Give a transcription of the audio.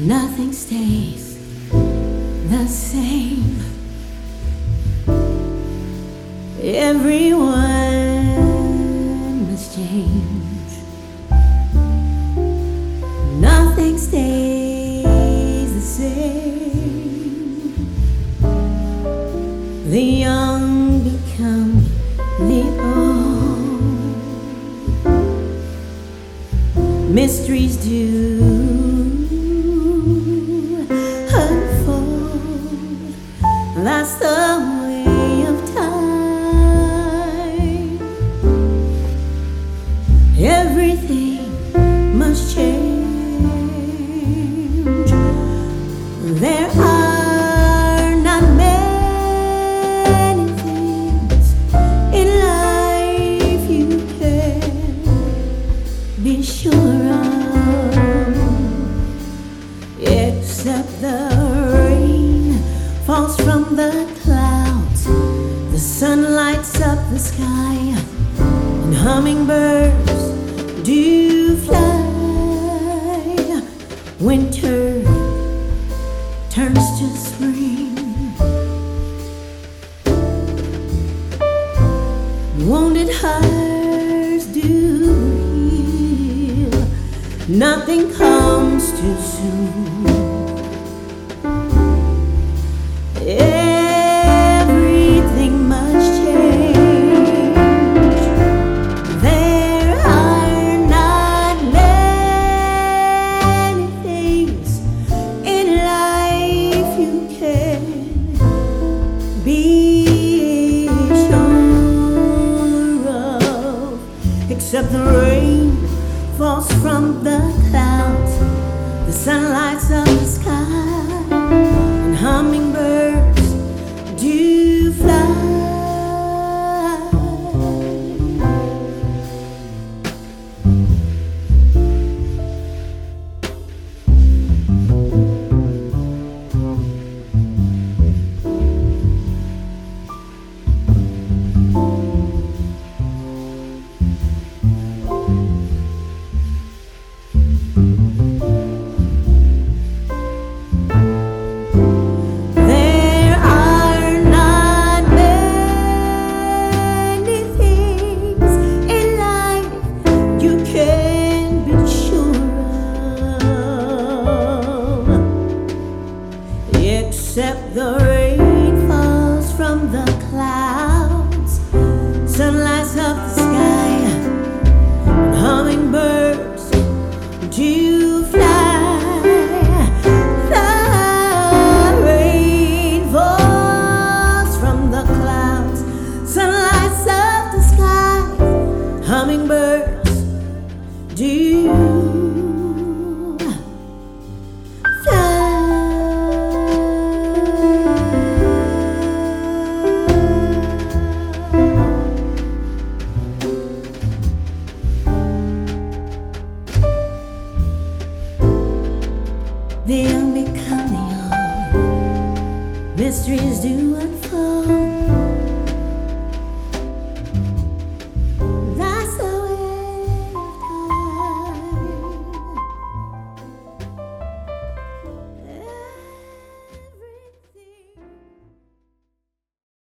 Nothing stays the same. Everyone must change. Nothing stays the same. The young become the old. Mysteries do unfold. That's the way of time. Everything must change. There are not many things in life you can be sure of, except the rain falls from the clouds, the sun lights up the sky, and hummingbirds do fly. Winter turns to spring. Wounded hearts do heal. Nothing comes too soon. Everything must change. There are not many things in life you can be sure of, except the rain falls from the clouds, the sun lights up the sky, and hummingbirds do fly. Except the rain falls from the clouds, sun lights up the sky, and hummingbirds do fly. The rain falls from the clouds, sun lights up the sky, hummingbirds do the young become the old. Mysteries do